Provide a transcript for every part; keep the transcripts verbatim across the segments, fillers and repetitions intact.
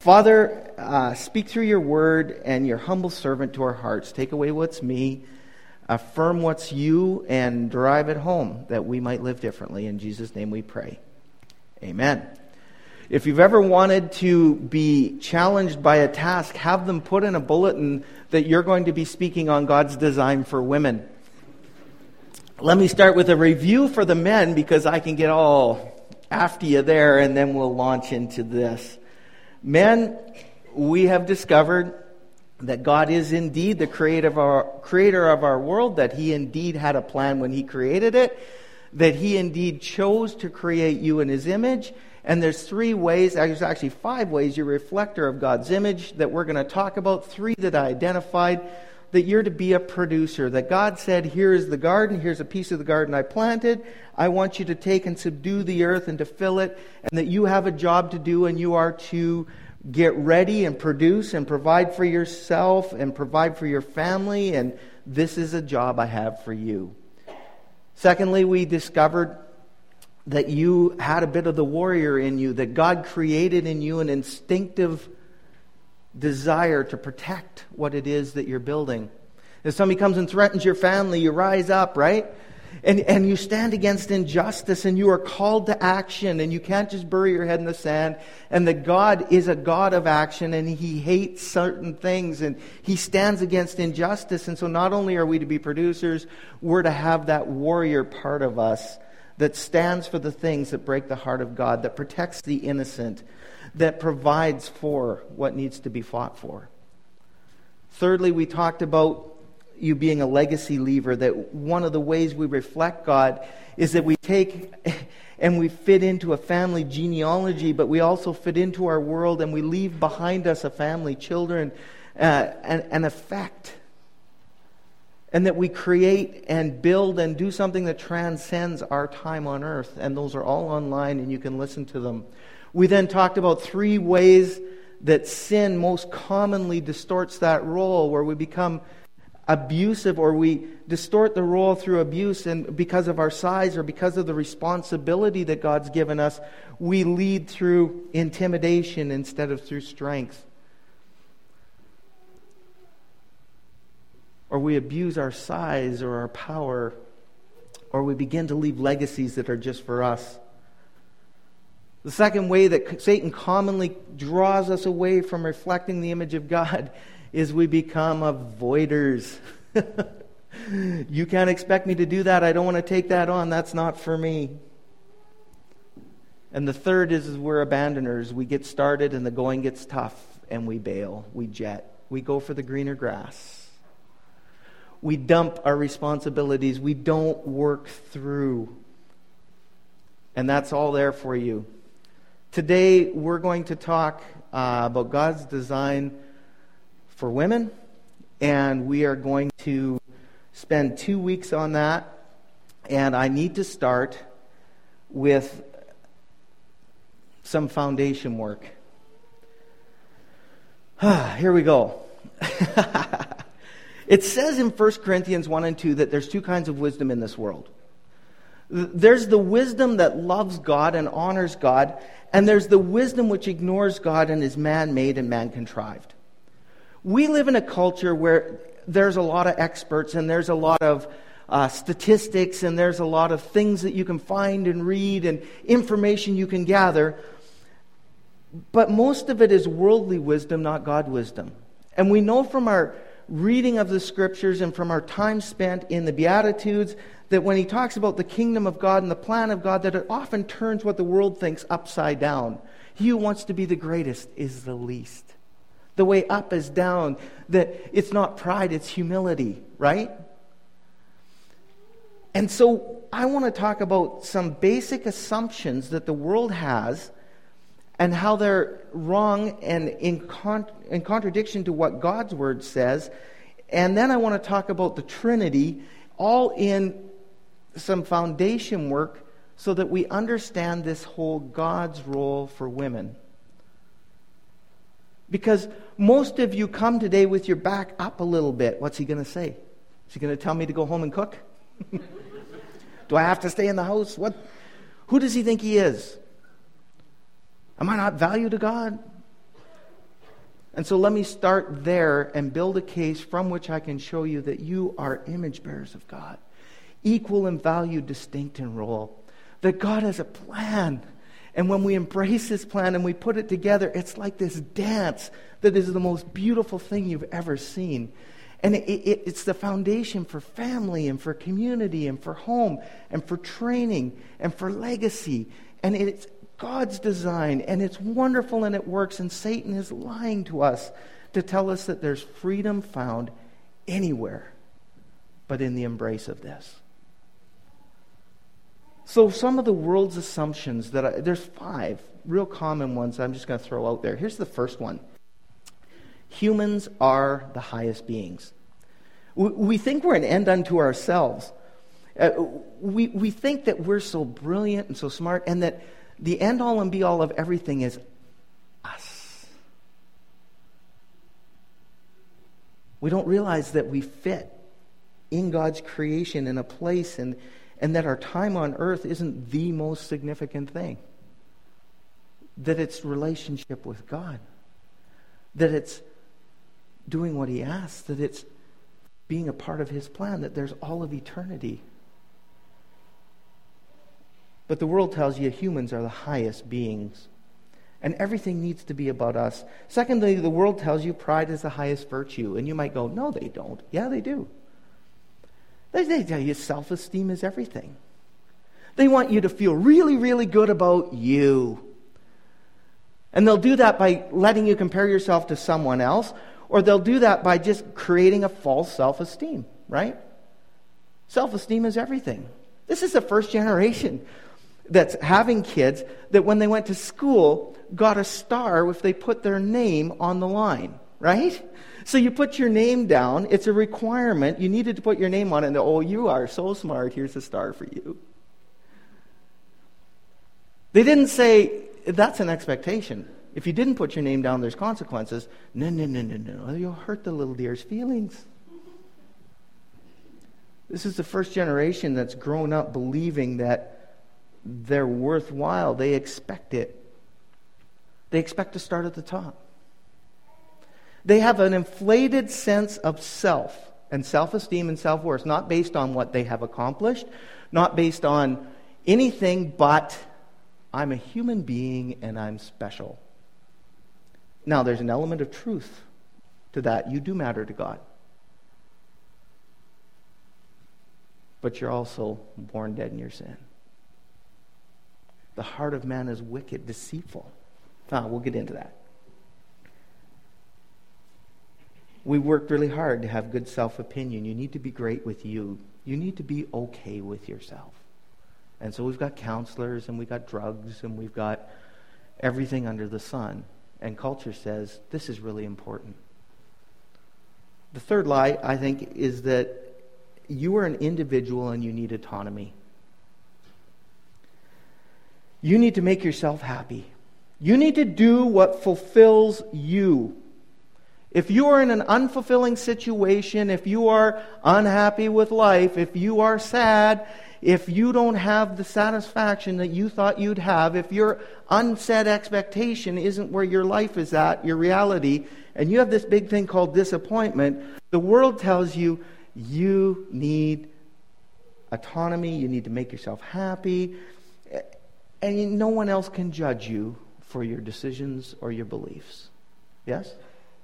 Father, uh, speak through your word and your humble servant to our hearts. Take away what's me, affirm what's you, and drive it home that we might live differently. In Jesus' name we pray. Amen. If you've ever wanted to be challenged by a task, have them put in a bulletin that you're going to be speaking on God's design for women. Let me start with a review for the men because I can get all after you there, and then we'll launch into this. Men, we have discovered that God is indeed the creator of our, creator of our world, that He indeed had a plan when He created it, that He indeed chose to create you in His image. And there's three ways, there's actually five ways you're a reflector of God's image that we're going to talk about. Three that I identified, that you're to be a producer. That God said, here is the garden, here's a piece of the garden I planted. I want you to take and subdue the earth and to fill it. And that you have a job to do, and you are to get ready and produce and provide for yourself and provide for your family. And this is a job I have for you. Secondly, we discovered that you had a bit of the warrior in you, that God created in you an instinctive desire to protect what it is that you're building. If somebody comes and threatens your family, you rise up, right? And and you stand against injustice, and you are called to action, and you can't just bury your head in the sand. And that God is a God of action, and He hates certain things, and He stands against injustice. And so not only are we to be producers, we're to have that warrior part of us that stands for the things that break the heart of God, that protects the innocent, that provides for what needs to be fought for. Thirdly, we talked about you being a legacy leaver, that one of the ways we reflect God is that we take and we fit into a family genealogy, but we also fit into our world, and we leave behind us a family, children, uh, and an effect. And that we create and build and do something that transcends our time on earth. And those are all online, and you can listen to them. We then talked about three ways that sin most commonly distorts that role, where we become abusive, or we distort the role through abuse, and because of our size or because of the responsibility that God's given us, we lead through intimidation instead of through strength. Or we abuse our size or our power, or we begin to leave legacies that are just for us. The second way that Satan commonly draws us away from reflecting the image of God is we become avoiders. You can't expect me to do that. I don't want to take that on. That's not for me. And the third is, is we're abandoners. We get started and the going gets tough, and we bail. We jet. We go for the greener grass. We dump our responsibilities. We don't work through. And that's all there for you. Today, we're going to talk uh, about God's design for women, and we are going to spend two weeks on that. And I need to start with some foundation work. Here we go. It says in First Corinthians one and two that there's two kinds of wisdom in this world. There's the wisdom that loves God and honors God, and there's the wisdom which ignores God and is man-made and man-contrived. We live in a culture where there's a lot of experts, and there's a lot of uh, statistics, and there's a lot of things that you can find and read and information you can gather. But most of it is worldly wisdom, not God wisdom. And we know from our reading of the Scriptures and from our time spent in the Beatitudes that when he talks about the kingdom of God and the plan of God, that it often turns what the world thinks upside down. He who wants to be the greatest is the least. The way up is down. That it's not pride, it's humility, right? And so I want to talk about some basic assumptions that the world has and how they're wrong and in, con- in contradiction to what God's Word says. And then I want to talk about the Trinity, all in some foundation work so that we understand this whole God's role for women. Because most of you come today with your back up a little bit. What's he going to say? Is he going to tell me to go home and cook? Do I have to stay in the house? What? Who does he think he is? Am I not valued to God? And so let me start there and build a case from which I can show you that you are image bearers of God, equal in value, distinct in role, that God has a plan. And when we embrace His plan and we put it together, it's like this dance that is the most beautiful thing you've ever seen. And it, it, it's the foundation for family and for community and for home and for training and for legacy. And it's God's design, and it's wonderful and it works, and Satan is lying to us to tell us that there's freedom found anywhere but in the embrace of this. So some of the world's assumptions, that I, there's five real common ones I'm just going to throw out there. Here's the first one. Humans are the highest beings. We, we think we're an end unto ourselves. Uh, we, we think that we're so brilliant and so smart, and that the end-all and be-all of everything is us. We don't realize that we fit in God's creation in a place, and, and that our time on earth isn't the most significant thing. That it's relationship with God. That it's doing what He asks. That it's being a part of His plan. That there's all of eternity. But the world tells you humans are the highest beings. And everything needs to be about us. Secondly, the world tells you pride is the highest virtue. And you might go, no, they don't. Yeah, they do. They, they tell you self-esteem is everything. They want you to feel really, really good about you. And they'll do that by letting you compare yourself to someone else. Or they'll do that by just creating a false self-esteem, right? Self-esteem is everything. This is the first generation that's having kids that when they went to school got a star if they put their name on the line, right? So you put your name down. It's a requirement. You needed to put your name on it. And oh, you are so smart. Here's a star for you. They didn't say, that's an expectation. If you didn't put your name down, there's consequences. No, no, no, no, no. You'll hurt the little dear's feelings. This is the first generation that's grown up believing that they're worthwhile. They expect it. They expect to start at the top. They have an inflated sense of self and self-esteem and self-worth, not based on what they have accomplished, not based on anything but I'm a human being and I'm special. Now, there's an element of truth to that. You do matter to God. But you're also born dead in your sin. The heart of man is wicked, deceitful. Ah, we'll get into that. We worked really hard to have good self-opinion. You need to be great with you. You need to be okay with yourself. And so we've got counselors, and we've got drugs, and we've got everything under the sun. And culture says this is really important. The third lie, I think, is that you are an individual and you need autonomy. You need to make yourself happy. You need to do what fulfills you. If you are in an unfulfilling situation, if you are unhappy with life, if you are sad, if you don't have the satisfaction that you thought you'd have, if your unset expectation isn't where your life is at, your reality, and you have this big thing called disappointment, the world tells you you need autonomy, you need to make yourself happy, and no one else can judge you for your decisions or your beliefs. Yes?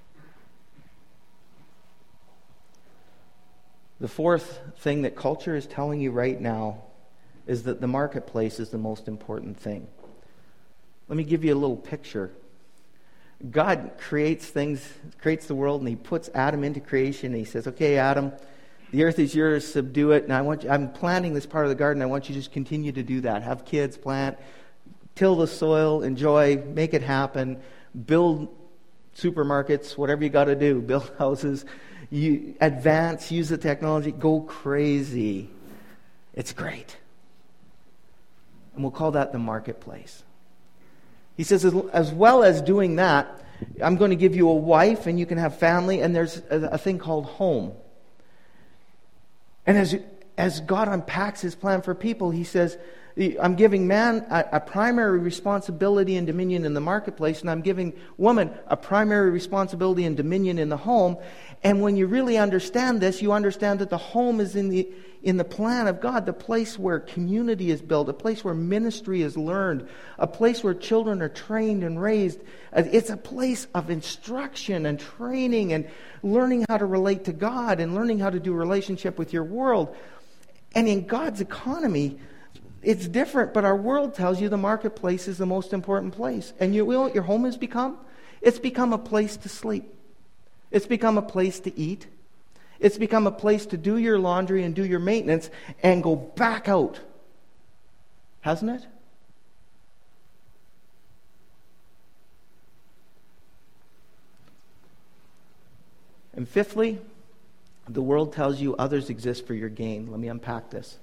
The fourth thing that culture is telling you right now is that the marketplace is the most important thing. Let me give you a little picture. God creates things, creates the world, and He puts Adam into creation, and He says, okay, Adam, the earth is yours, subdue it, and I want you, I'm planting this part of the garden, I want you to just continue to do that. Have kids, plant, till the soil, enjoy, make it happen, build supermarkets, whatever you got to do, build houses, you advance, use the technology, go crazy. It's great. And we'll call that the marketplace. He says, as, as well as doing that, I'm going to give you a wife and you can have family, and there's a, a thing called home. And as, as God unpacks His plan for people, He says, I'm giving man a, a primary responsibility and dominion in the marketplace, and I'm giving woman a primary responsibility and dominion in the home. And when you really understand this, you understand that the home is in the in the plan of God, the place where community is built, a place where ministry is learned, a place where children are trained and raised. It's a place of instruction and training and learning how to relate to God and learning how to do relationship with your world. And in God's economy, it's different, but our world tells you the marketplace is the most important place. And you know what your home has become? It's become a place to sleep. It's become a place to eat. It's become a place to do your laundry and do your maintenance and go back out. Hasn't it? And fifthly, the world tells you others exist for your gain. Let me unpack this.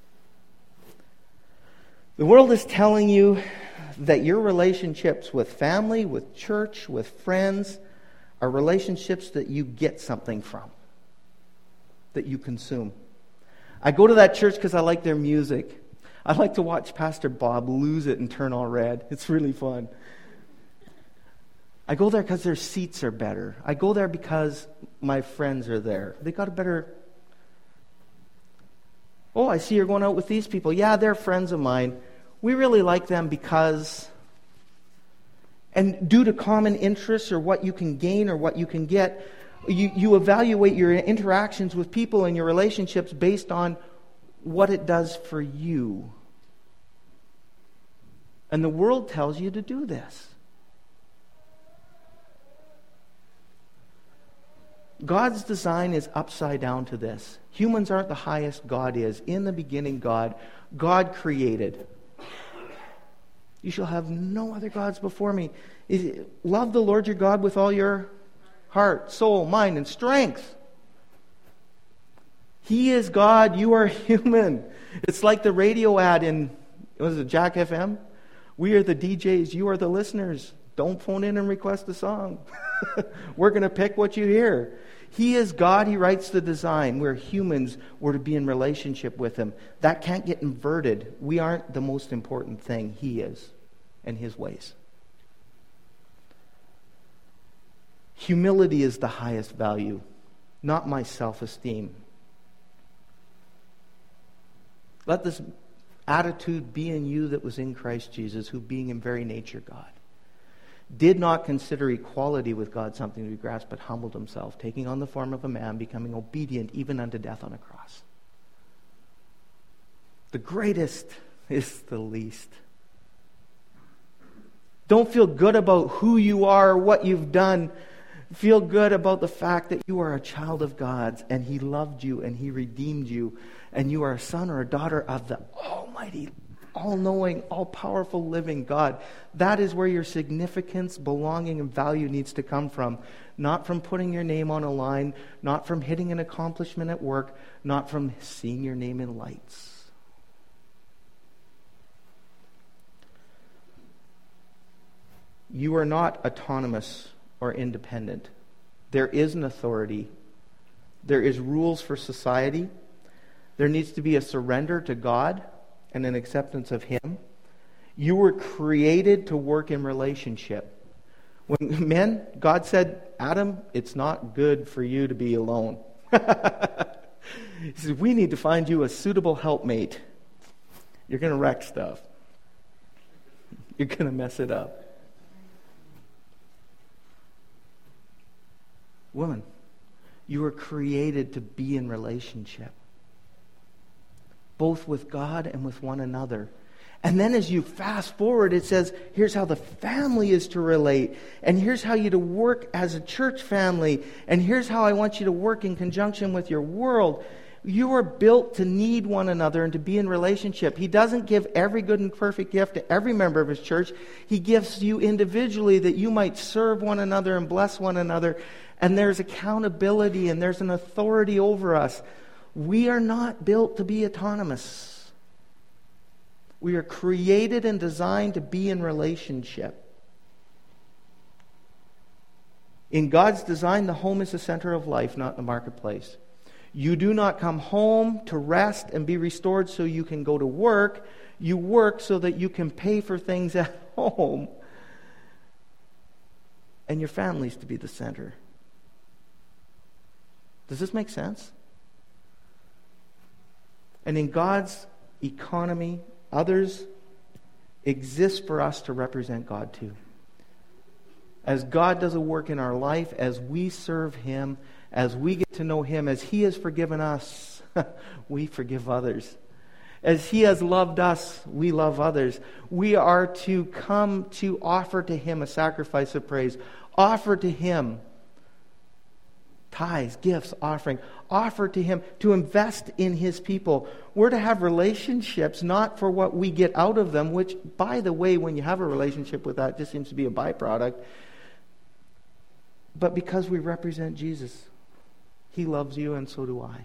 The world is telling you that your relationships with family, with church, with friends are relationships that you get something from, that you consume. I go to that church because I like their music. I like to watch Pastor Bob lose it and turn all red. It's really fun. I go there because their seats are better. I go there because my friends are there. They got a better... Oh, I see you're going out with these people. Yeah, they're friends of mine. We really like them because... And due to common interests or what you can gain or what you can get, you, you evaluate your interactions with people and your relationships based on what it does for you. And the world tells you to do this. God's design is upside down to this. Humans aren't the highest, God is. In the beginning, God. God created. You shall have no other gods before me. Love the Lord your God with all your heart, soul, mind, and strength. He is God. You are human. It's like the radio ad in, what is it, Jack F M? We are the D Js. You are the listeners. Don't phone in and request a song. We're going to pick what you hear. He is God. He writes the design. We're humans. We're to be in relationship with Him. That can't get inverted. We aren't the most important thing. He is, and His ways. Humility is the highest value, not my self-esteem. Let this attitude be in you that was in Christ Jesus, who being in very nature God, did not consider equality with God something to be grasped, but humbled himself, taking on the form of a man, becoming obedient even unto death on a cross. The greatest is the least. Don't feel good about who you are or what you've done. Feel good about the fact that you are a child of God's and He loved you and He redeemed you, and you are a son or a daughter of the Almighty, all-knowing, all-powerful living God. That is where your significance, belonging, and value needs to come from. Not from putting your name on a line, not from hitting an accomplishment at work, not from seeing your name in lights. You are not autonomous or independent. There is an authority. There is rules for society. There needs to be a surrender to God and an acceptance of Him. You were created to work in relationship. When men, God said, Adam, it's not good for you to be alone. He said, we need to find you a suitable helpmate. You're going to wreck stuff. You're going to mess it up. Woman, you were created to be in relationship, both with God and with one another. And then as you fast forward, it says, here's how the family is to relate, and here's how you to work as a church family, and here's how I want you to work in conjunction with your world. You are built to need one another and to be in relationship. He doesn't give every good and perfect gift to every member of His church. He gives you individually that you might serve one another and bless one another. And there's accountability and there's an authority over us. We are not built to be autonomous. We are created and designed to be in relationship. In God's design, the home is the center of life, not the marketplace. You do not come home to rest and be restored so you can go to work. You work so that you can pay for things at home. And your family's to be the center. Does this make sense? And in God's economy, others exist for us to represent God too. As God does a work in our life, as we serve Him, as we get to know Him, as He has forgiven us, we forgive others. As He has loved us, we love others. We are to come to offer to Him a sacrifice of praise. Offer to Him tithes, gifts, offering. Offer to Him to invest in His people. We're to have relationships not for what we get out of them, which, by the way, when you have a relationship with that, it just seems to be a byproduct. But because we represent Jesus. He loves you, and so do I.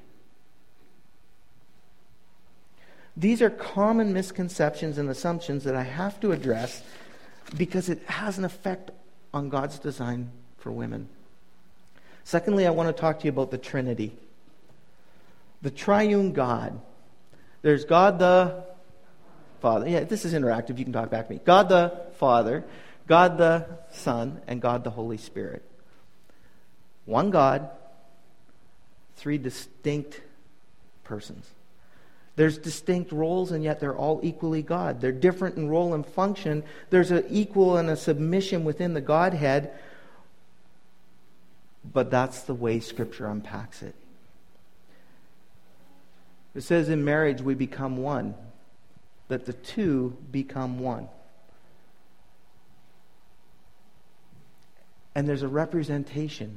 These are common misconceptions and assumptions that I have to address because it has an effect on God's design for women. Secondly, I want to talk to you about the Trinity. The triune God. There's God the Father. Yeah, this is interactive. You can talk back to me. God the Father, God the Son, and God the Holy Spirit. One God, three distinct persons. There's distinct roles, and yet they're all equally God. They're different in role and function. There's an equal and a submission within the Godhead. But that's the way Scripture unpacks it. It says in marriage we become one. That the two become one. And there's a representation.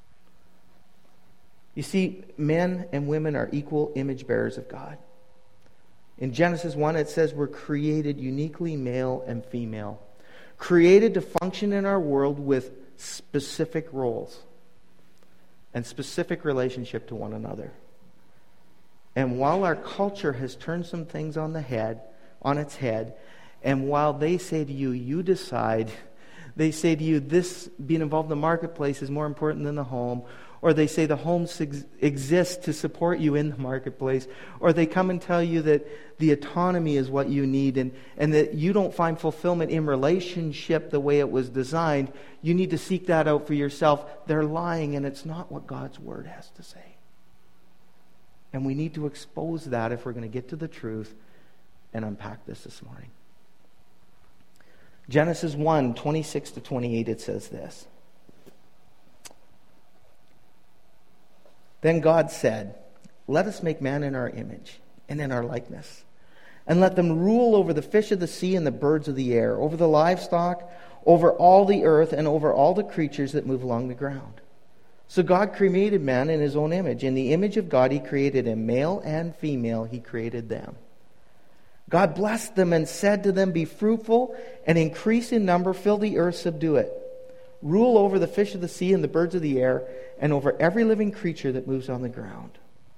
You see, men and women are equal image bearers of God. In Genesis one, it says we're created uniquely male and female. Created to function in our world with specific roles and specific relationship to one another. And while our culture has turned some things on the head, on its head, and while they say to you, you decide, they say to you, this being involved in the marketplace is more important than the home, or they say the home ex- exists to support you in the marketplace, or they come and tell you that the autonomy is what you need, and, and that you don't find fulfillment in relationship the way it was designed. You need to seek that out for yourself. They're lying, and it's not what God's Word has to say. And we need to expose that if we're going to get to the truth and unpack this this morning. Genesis one, twenty-six to twenty-eight, it says this. Then God said, let us make man in our image and in our likeness, and let them rule over the fish of the sea and the birds of the air, over the livestock, over all the earth, and over all the creatures that move along the ground. So God created man in His own image. In the image of God He created him, male and female He created them. God blessed them and said to them, be fruitful and increase in number, fill the earth, subdue it. Rule over the fish of the sea and the birds of the air, and over every living creature that moves on the ground.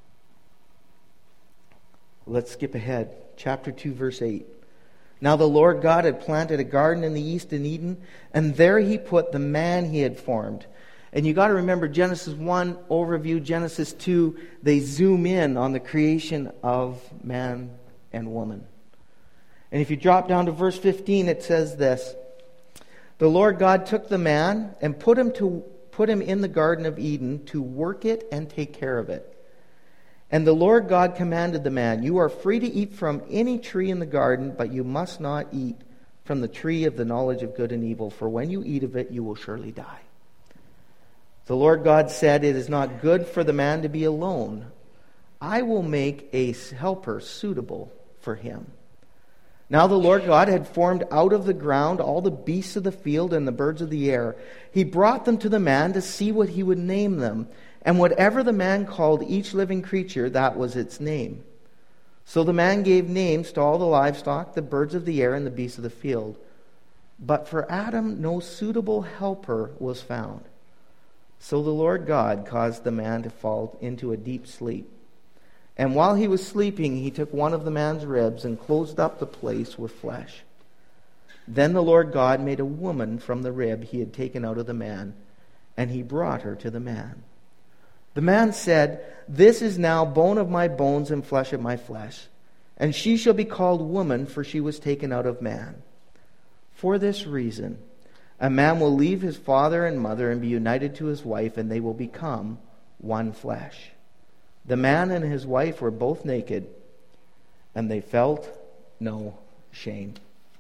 Let's skip ahead. Chapter two, verse eight. Now the Lord God had planted a garden in the east in Eden, and there He put the man He had formed. And you got to remember Genesis one overview, Genesis two, they zoom in on the creation of man and woman. And if you drop down to verse fifteen, it says this. The Lord God took the man and put him to put him in the Garden of Eden to work it and take care of it. And the Lord God commanded the man, you are free to eat from any tree in the garden, but you must not eat from the tree of the knowledge of good and evil, for when you eat of it, you will surely die. The Lord God said, it is not good for the man to be alone. I will make a helper suitable for him. Now the Lord God had formed out of the ground all the beasts of the field and the birds of the air. He brought them to the man to see what he would name them. And whatever the man called each living creature, that was its name. So the man gave names to all the livestock, the birds of the air, and the beasts of the field. But for Adam no suitable helper was found. So the Lord God caused the man to fall into a deep sleep. And while he was sleeping, he took one of the man's ribs and closed up the place with flesh. Then the Lord God made a woman from the rib he had taken out of the man, and he brought her to the man. The man said, "This is now bone of my bones and flesh of my flesh. And she shall be called woman, for she was taken out of man. For this reason, a man will leave his father and mother and be united to his wife, and they will become one flesh. The man and his wife were both naked, and they felt no shame."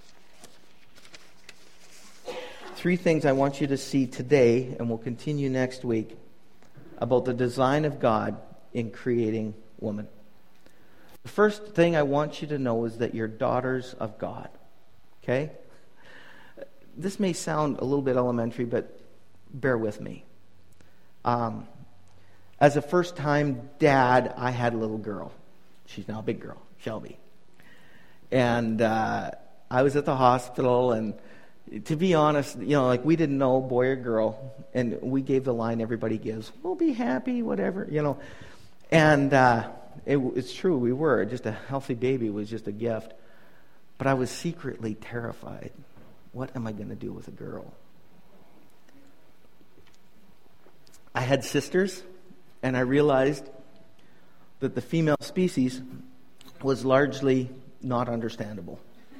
Three things I want you to see today, and we'll continue next week, about the design of God in creating woman. The first thing I want you to know is that you're daughters of God. Okay? This may sound a little bit elementary, but bear with me. Um, as a first-time dad, I had a little girl. She's now a big girl, Shelby. And uh, I was at the hospital, and to be honest, you know, like we didn't know boy or girl, and we gave the line everybody gives, "We'll be happy," whatever, you know. And uh, it, it's true, we were. Just a healthy baby was just a gift. But I was secretly terrified. What am I going to do with a girl? I had sisters, and I realized that the female species was largely not understandable.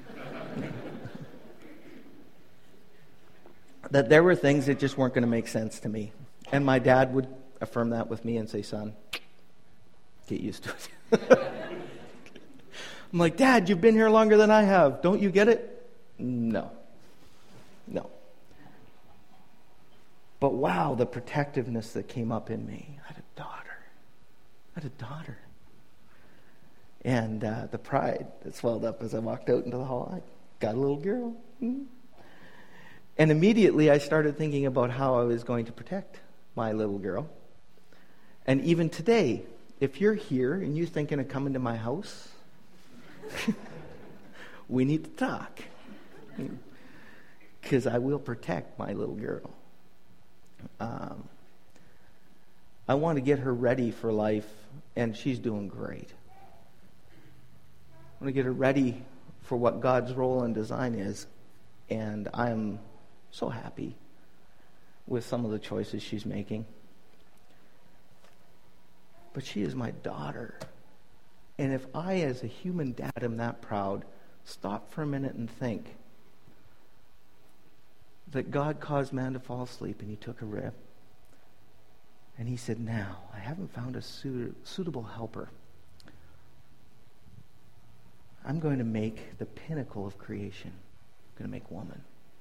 That there were things that just weren't going to make sense to me. And my dad would affirm that with me and say, "Son, get used to it." I'm like, "Dad, you've been here longer than I have. Don't you get it?" No. No. But wow, the protectiveness that came up in me. I had a daughter. I had a daughter. And uh, the pride that swelled up as I walked out into the hall. I got a little girl. Mm-hmm. And immediately I started thinking about how I was going to protect my little girl. And even today, if you're here and you're thinking of coming to my house, we need to talk. Because I will protect my little girl. Um, I want to get her ready for life, and she's doing great. I want to get her ready for what God's role and design is, and I'm so happy with some of the choices she's making. But she is my daughter. And if I, as a human dad, am that proud, stop for a minute and think that God caused man to fall asleep, and he took a rib. And he said, "Now, I haven't found a suit- suitable helper. I'm going to make the pinnacle of creation. I'm going to make woman."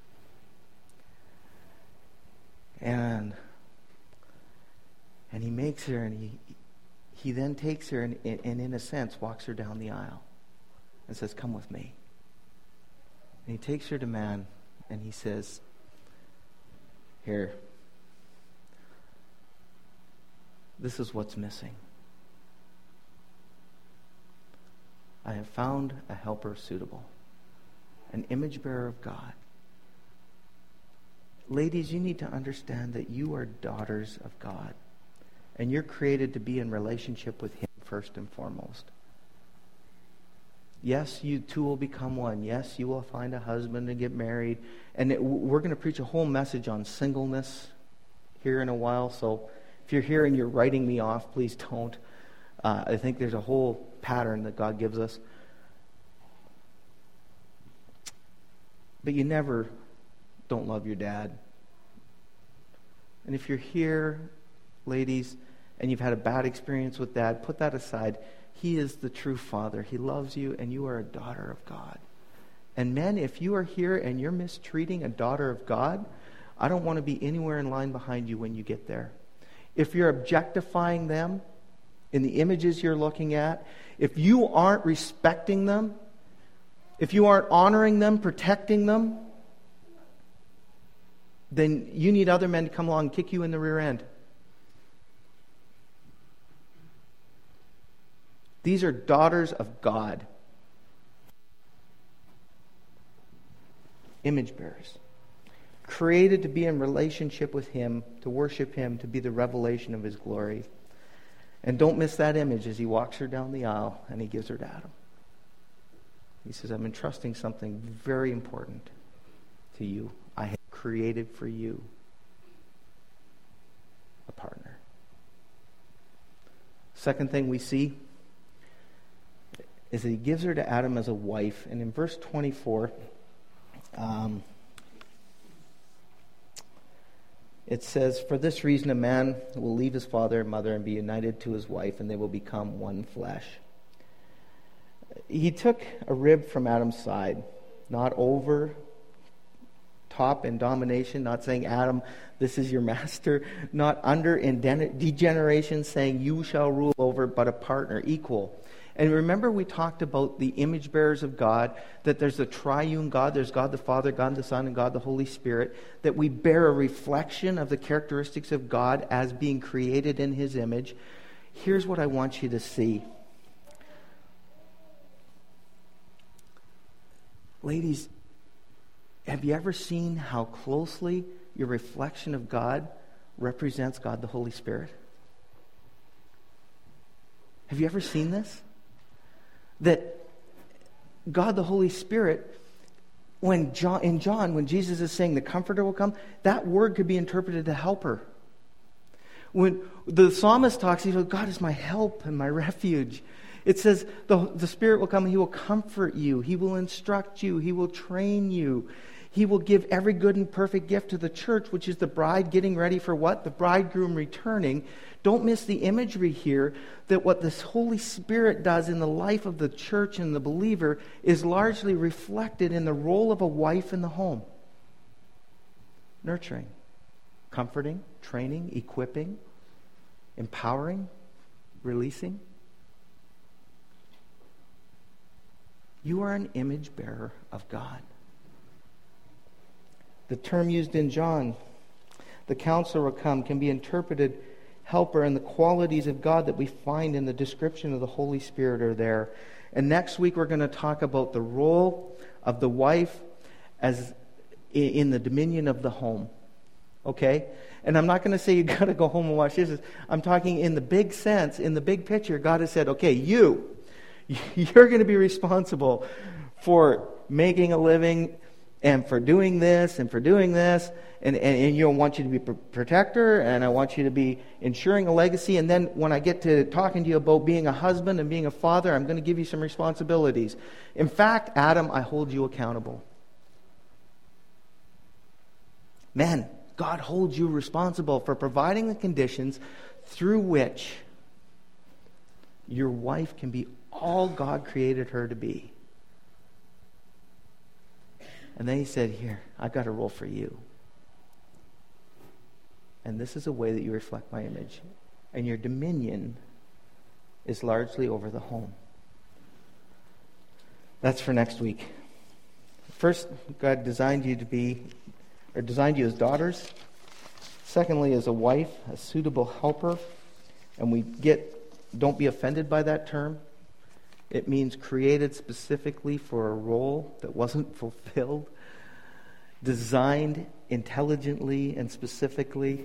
And and he makes her, and he he then takes her and, and in a sense walks her down the aisle and says, "Come with me." And he takes her to man, and he says, "Here, this is what's missing. I have found a helper suitable, an image bearer of God." Ladies, you need to understand that you are daughters of God, and you're created to be in relationship with him first and foremost. Yes, you two will become one. Yes, you will find a husband and get married. And it, we're going to preach a whole message on singleness here in a while. So if you're here and you're writing me off, please don't. Uh, I think there's a whole pattern that God gives us. But you never don't love your dad. And if you're here, ladies, and you've had a bad experience with dad, put that aside. He is the true father. He loves you, and you are a daughter of God. And men, if you are here and you're mistreating a daughter of God, I don't want to be anywhere in line behind you when you get there. If you're objectifying them in the images you're looking at, if you aren't respecting them, if you aren't honoring them, protecting them, then you need other men to come along and kick you in the rear end. These are daughters of God. Image bearers. Created to be in relationship with him, to worship him, to be the revelation of his glory. And don't miss that image as he walks her down the aisle and he gives her to Adam. He says, "I'm entrusting something very important to you. I have created for you a partner." Second thing we see is that he gives her to Adam as a wife. And in verse twenty-four, um, it says, "For this reason a man will leave his father and mother and be united to his wife, and they will become one flesh." He took a rib from Adam's side, not over top in domination, not saying, Adam, this is your master, not under in degeneration, saying you shall rule over, but a partner, equal. And remember we talked about the image bearers of God, that there's a triune God, there's God the Father, God the Son, and God the Holy Spirit, that we bear a reflection of the characteristics of God as being created in His image. Here's what I want you to see. Ladies, have you ever seen how closely your reflection of God represents God the Holy Spirit? Have you ever seen this? That God the Holy Spirit, when John, in John, when Jesus is saying the Comforter will come, that word could be interpreted to helper. When the psalmist talks, he goes, God is my help and my refuge. It says the, the Spirit will come and He will comfort you. He will instruct you. He will train you. He will give every good and perfect gift to the church, which is the bride getting ready for what? The bridegroom returning. Don't miss the imagery here that what this Holy Spirit does in the life of the church and the believer is largely reflected in the role of a wife in the home. Nurturing, comforting, training, equipping, empowering, releasing. You are an image bearer of God. The term used in John, the counselor will come, can be interpreted helper, and the qualities of God that we find in the description of the Holy Spirit are there. And next week we're going to talk about the role of the wife as in the dominion of the home. Okay? And I'm not going to say you got to go home and watch this. I'm talking in the big sense, in the big picture. God has said, okay, you, you're going to be responsible for making a living and for doing this and for doing this. And, and, and you know, I want you to be a protector, and I want you to be ensuring a legacy. And then when I get to talking to you about being a husband and being a father, I'm going to give you some responsibilities. In fact, Adam, I hold you accountable. Men, God holds you responsible for providing the conditions through which your wife can be all God created her to be. And then He said, here, I've got a role for you. And this is a way that you reflect my image. And your dominion is largely over the home. That's for next week. First, God designed you to be, or designed you as daughters. Secondly, as a wife, a suitable helper. And we get, don't be offended by that term. It means created specifically for a role that wasn't fulfilled. Designed intelligently and specifically.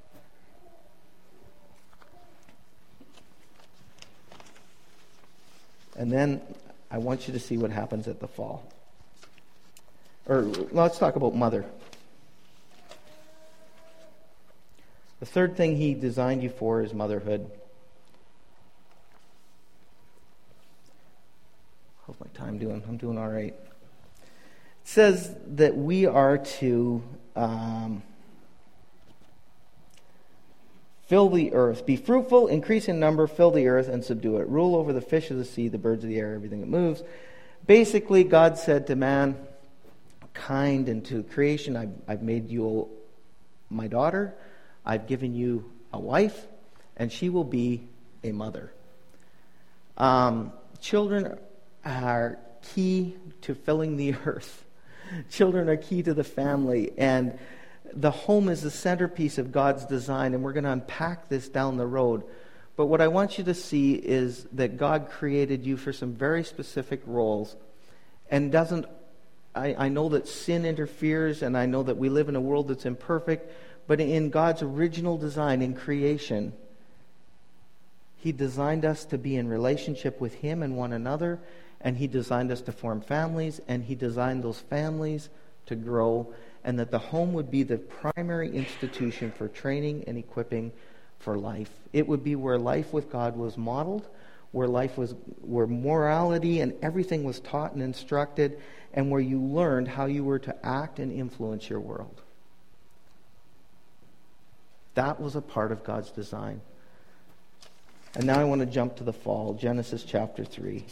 And then I want you to see what happens at the fall. Or let's talk about mother. The third thing He designed you for is motherhood. How's my time doing? I'm doing all right. It says that we are to um, fill the earth. Be fruitful, increase in number, fill the earth, and subdue it. Rule over the fish of the sea, the birds of the air, everything that moves. Basically, God said to man, kind, and to creation, I've, I've made you my daughter. I've given you a wife, and she will be a mother. Um, children are key to filling the earth. Children are key to the family, and the home is the centerpiece of God's design, and we're going to unpack this down the road. But what I want you to see is that God created you for some very specific roles, and doesn't, I, I know that sin interferes, and I know that we live in a world that's imperfect, but in God's original design in creation, He designed us to be in relationship with Him and one another, and He designed us to form families, and He designed those families to grow, and that the home would be the primary institution for training and equipping for life. It would be where life with God was modeled, where life was, where morality and everything was taught and instructed, and where you learned how you were to act and influence your world. That was a part of God's design. And now I want to jump to the fall, Genesis chapter three.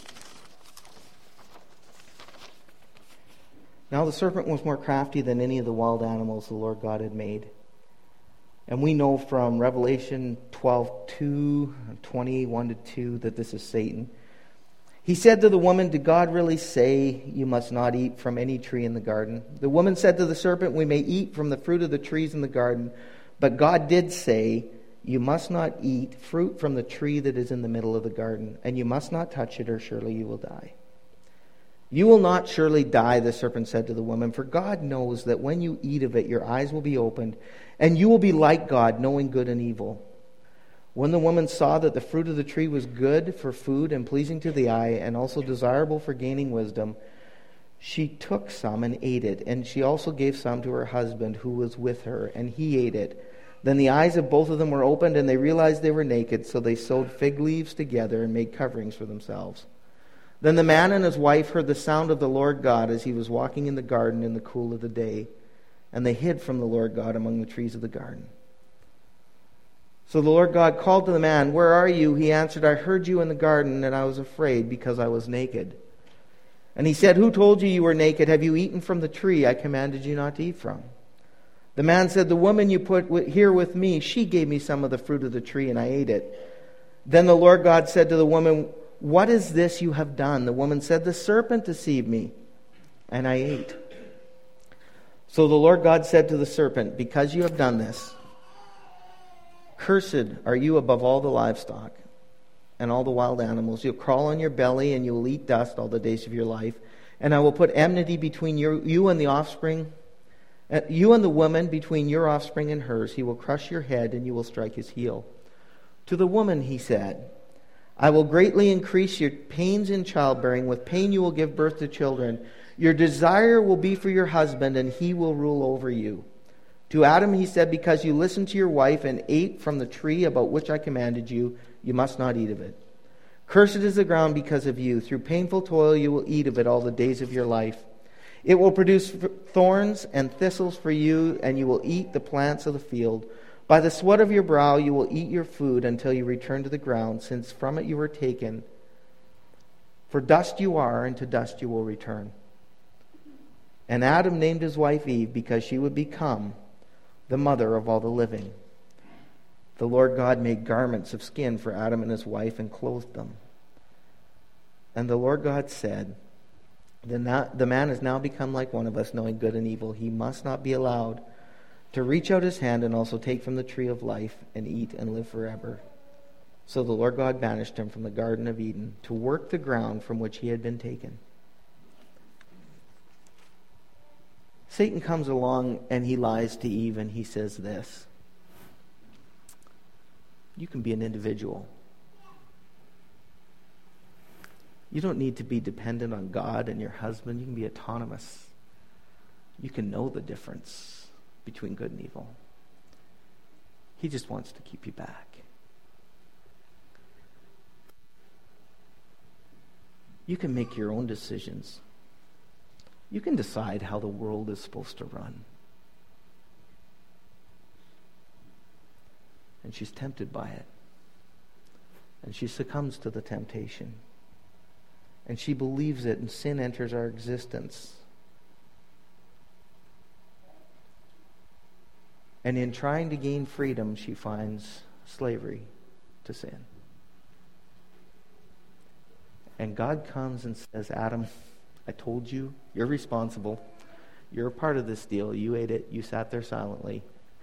Now the serpent was more crafty than any of the wild animals the Lord God had made. And we know from Revelation twelve two, twenty, one to two, that this is Satan. He said to the woman, "Did God really say you must not eat from any tree in the garden?" The woman said to the serpent, "We may eat from the fruit of the trees in the garden, but God did say, you must not eat fruit from the tree that is in the middle of the garden, and you must not touch it, or surely you will die." "You will not surely die," the serpent said to the woman, "for God knows that when you eat of it, your eyes will be opened, and you will be like God, knowing good and evil." When the woman saw that the fruit of the tree was good for food and pleasing to the eye, and also desirable for gaining wisdom, she took some and ate it, and she also gave some to her husband who was with her, and he ate it. Then the eyes of both of them were opened, and they realized they were naked, so they sewed fig leaves together and made coverings for themselves. Then the man and his wife heard the sound of the Lord God as he was walking in the garden in the cool of the day, and they hid from the Lord God among the trees of the garden. So the Lord God called to the man, "Where are you?" He answered, "I heard you in the garden, and I was afraid because I was naked." And he said, "Who told you you were naked? Have you eaten from the tree I commanded you not to eat from?" The man said, "The woman you put here with me, she gave me some of the fruit of the tree, and I ate it." Then the Lord God said to the woman, "What is this you have done?" The woman said, "The serpent deceived me, and I ate." So the Lord God said to the serpent, "Because you have done this, cursed are you above all the livestock and all the wild animals. You'll crawl on your belly, and you will eat dust all the days of your life. And I will put enmity between you, you and the offspring, uh, you and the woman, between your offspring and hers. He will crush your head, and you will strike his heel." To the woman he said, "I will greatly increase your pains in childbearing. With pain you will give birth to children. Your desire will be for your husband, and he will rule over you." To Adam he said, "Because you listened to your wife and ate from the tree about which I commanded you, you must not eat of it. Cursed is the ground because of you. Through painful toil you will eat of it all the days of your life. It will produce thorns and thistles for you, and you will eat the plants of the field. By the sweat of your brow you will eat your food until you return to the ground, since from it you were taken. For dust you are, and to dust you will return." And Adam named his wife Eve, because she would become the mother of all the living. The Lord God made garments of skin for Adam and his wife and clothed them. And the Lord God said, "The man has now become like one of us, knowing good and evil. He must not be allowed to reach out his hand and also take from the tree of life and eat and live forever." So the Lord God banished him from the Garden of Eden to work the ground from which he had been taken. Satan comes along and he lies to Eve, and he says this: you can be an individual. You don't need to be dependent on God and your husband. You can be autonomous. You can know the difference between good and evil. He just wants to keep you back. You can make your own decisions. You can decide how the world is supposed to run. And she's tempted by it. And she succumbs to the temptation. And she believes it, and sin enters our existence. And in trying to gain freedom, she finds slavery to sin. And God comes and says, "Adam, I told you, you're responsible. You're a part of this deal. You ate it. You sat there silently.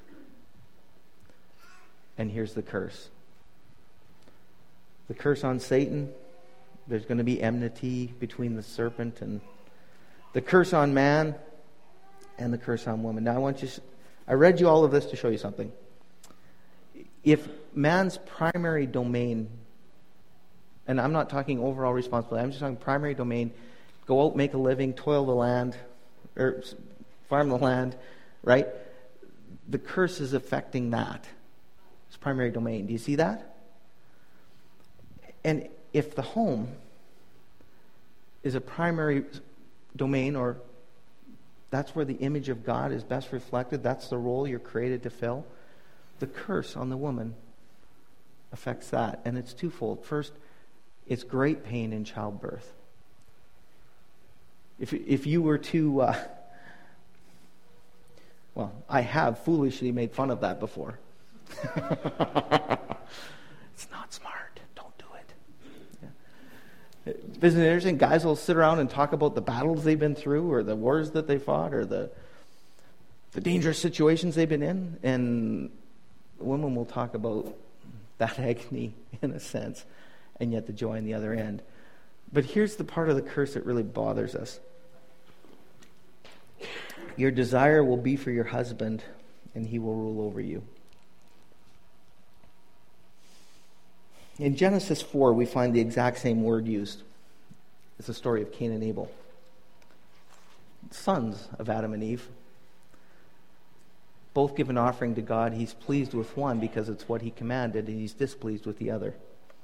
And here's the curse. The curse on Satan, there's going to be enmity between the serpent, and the curse on man, and the curse on woman." Now I want you, I read you all of this to show you something. If man's primary domain, and I'm not talking overall responsibility, I'm just talking primary domain, go out, make a living, toil the land, or farm the land, right? The curse is affecting that. his primary domain. Do you see that? And if the home is a primary domain, or that's where the image of God is best reflected, that's the role you're created to fill, the curse on the woman affects that. And it's twofold. First, it's great pain in childbirth. If if you were to, uh, well, I have foolishly made fun of that before. It's not smart. Don't do it. Yeah. Isn't it interesting? Guys will sit around and talk about the battles they've been through, or the wars that they fought, or the the dangerous situations they've been in, and women will talk about that agony in a sense, and yet the joy on the other end. But here's the part of the curse that really bothers us. Your desire will be for your husband, and he will rule over you. In Genesis four, we find the exact same word used. It's the story of Cain and Abel, sons of Adam and Eve. Both give an offering to God. He's pleased with one because it's what he commanded, and he's displeased with the other.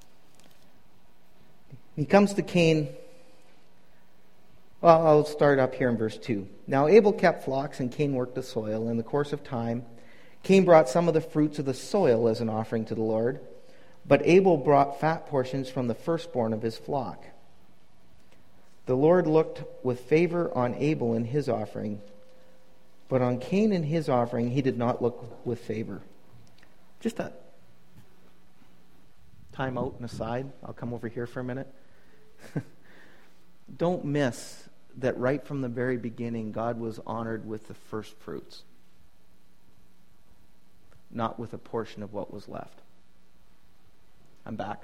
He comes to Cain. Well, I'll start up here in verse two. Now Abel kept flocks, and Cain worked the soil. In the course of time, Cain brought some of the fruits of the soil as an offering to the Lord, but Abel brought fat portions from the firstborn of his flock. The Lord looked with favor on Abel and his offering, but on Cain and his offering he did not look with favor. Just a time out and aside. I'll come over here for a minute. Don't miss that right from the very beginning, God was honored with the first fruits, not with a portion of what was left. I'm back.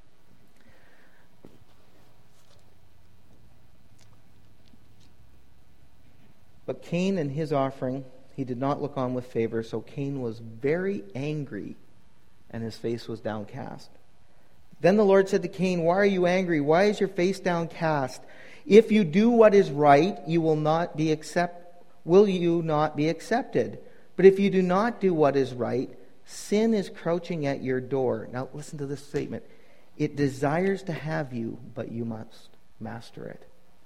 But Cain and his offering, he did not look on with favor, so Cain was very angry, and his face was downcast. Then the Lord said to Cain, "Why are you angry? Why is your face downcast? If you do what is right, you will not be accept, will you not be accepted? But if you do not do what is right, sin is crouching at your door." Now listen to this statement. It desires to have you, but you must master it.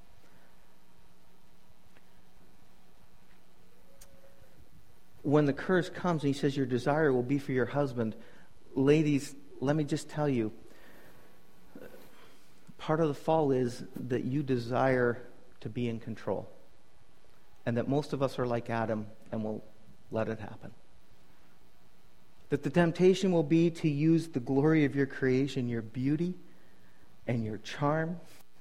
When the curse comes and he says your desire will be for your husband, ladies, let me just tell you, part of the fall is that you desire to be in control. And that most of us are like Adam and will let it happen. That the temptation will be to use the glory of your creation, your beauty and your charm,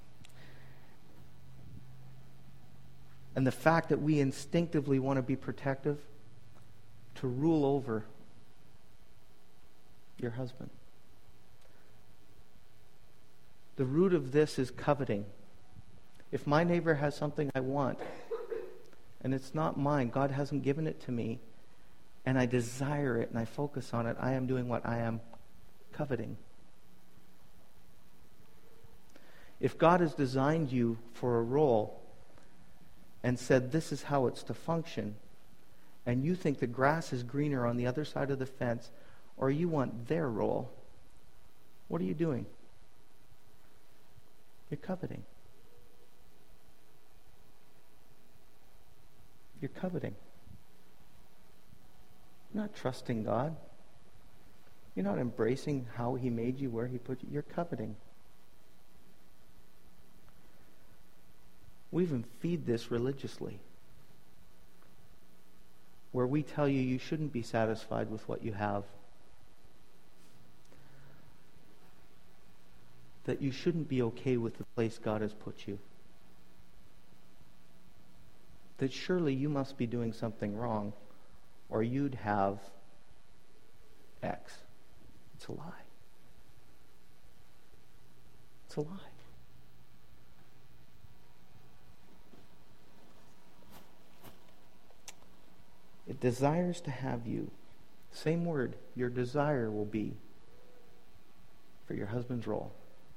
and the fact that we instinctively want to be protective, to rule over your husband. The root of this is coveting. If my neighbor has something I want, and it's not mine, God hasn't given it to me, and I desire it and I focus on it, I am doing what I am coveting. If God has designed you for a role and said this is how it's to function, and you think the grass is greener on the other side of the fence, or you want their role, what are you doing? You're coveting. You're coveting. You're not trusting God. You're not embracing how He made you, where He put you. You're coveting. We even feed this religiously, where we tell you you shouldn't be satisfied with what you have. That you shouldn't be okay with the place God has put you. That surely you must be doing something wrong, or you'd have X. It's a lie. It's a lie. It desires to have you. Same word, your desire will be for your husband's role.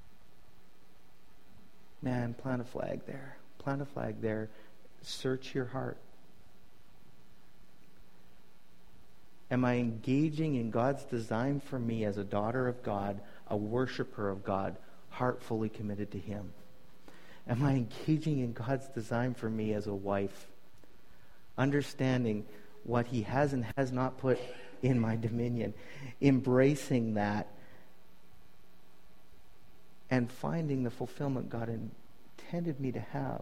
Man, plant a flag there. Plant a flag there. Search your heart. Am I engaging in God's design for me as a daughter of God, a worshiper of God, heart fully committed to Him? Am I engaging in God's design for me as a wife, understanding what He has and has not put in my dominion, embracing that, and finding the fulfillment God intended me to have?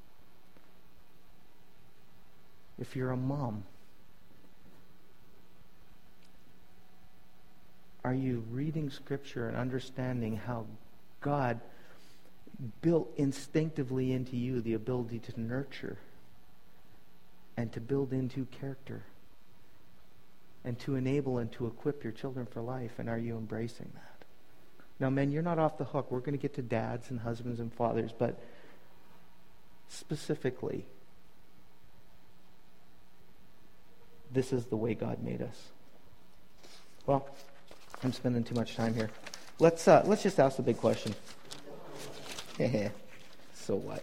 If you're a mom, are you reading Scripture and understanding how God built instinctively into you the ability to nurture and to build into character and to enable and to equip your children for life? And are you embracing that? Now, men, you're not off the hook. We're going to get to dads and husbands and fathers, but specifically, this is the way God made us. Well, I'm spending too much time here. Let's uh, let's just ask the big question. So what?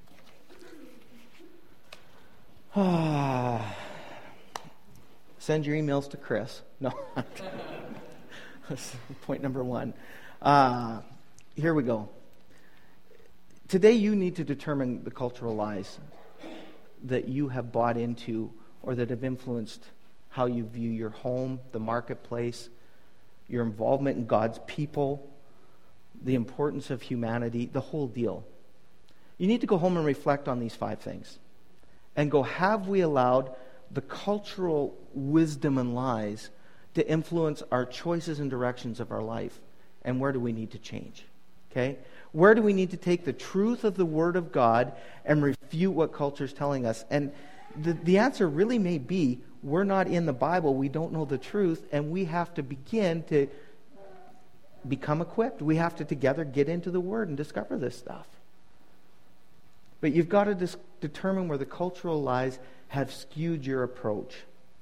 Ah, send your emails to Chris. No. That's point number one. Uh, here we go. Today you need to determine the cultural lies that you have bought into or that have influenced how you view your home, the marketplace, your involvement in God's people, the importance of humanity, the whole deal. You need to go home and reflect on these five things and go, have we allowed the cultural wisdom and lies to influence our choices and directions of our life? And where do we need to change? Okay? Where do we need to take the truth of the Word of God and refute what culture is telling us? And the, the answer really may be, we're not in the Bible, we don't know the truth, and we have to begin to become equipped. We have to together get into the Word and discover this stuff. But you've got to dis- determine where the cultural lies have skewed your approach.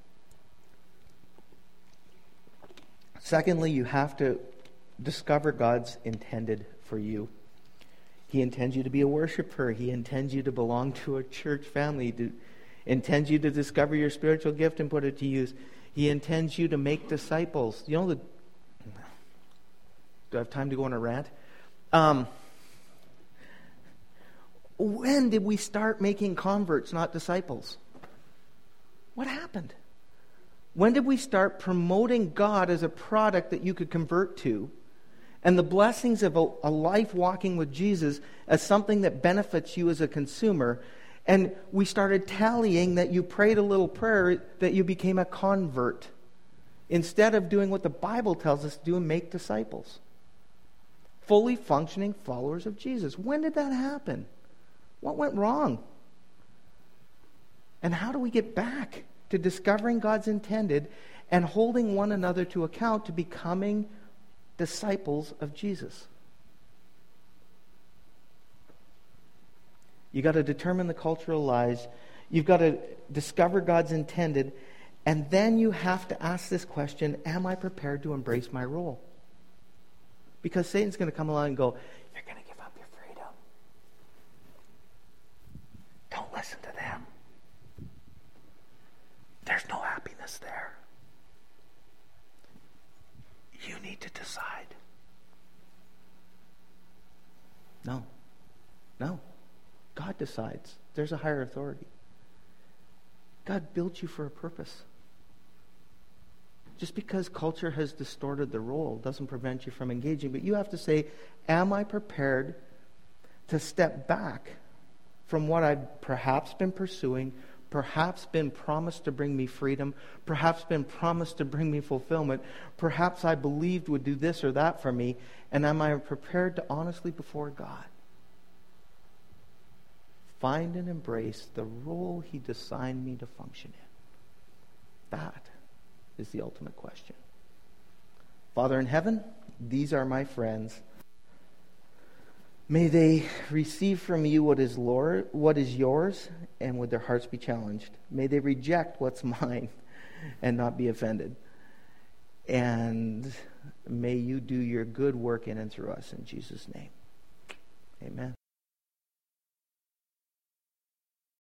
Secondly, you have to discover God's intended for you. He intends you to be a worshiper. He intends you to belong to a church family. To intends you to discover your spiritual gift and put it to use. He intends you to make disciples. You know the... Do I have time to go on a rant? Um, when did we start making converts, not disciples? What happened? When did we start promoting God as a product that you could convert to, and the blessings of a, a life walking with Jesus as something that benefits you as a consumer, and we started tallying that you prayed a little prayer, that you became a convert, instead of doing what the Bible tells us to do and make disciples? Fully functioning followers of Jesus. When did that happen? What went wrong? And how do we get back to discovering God's intended and holding one another to account to becoming disciples of Jesus? You got to determine the cultural lies. You've got to discover God's intended, and then you have to ask this question: am I prepared to embrace my role? Because Satan's going to come along and go, you're going to give up your freedom. Don't listen to them. There's no happiness there. You need to decide. No. No. God decides. There's a higher authority. God built you for a purpose. Just because culture has distorted the role doesn't prevent you from engaging. But you have to say, am I prepared to step back from what I've perhaps been pursuing, perhaps been promised to bring me freedom, perhaps been promised to bring me fulfillment, perhaps I believed would do this or that for me, and am I prepared to honestly before God find and embrace the role He designed me to function in? That is the ultimate question. Father in heaven, these are my friends. May they receive from you what is Lord, what is yours, and would their hearts be challenged. May they reject what's mine and not be offended. And may you do your good work in and through us in Jesus' name. Amen.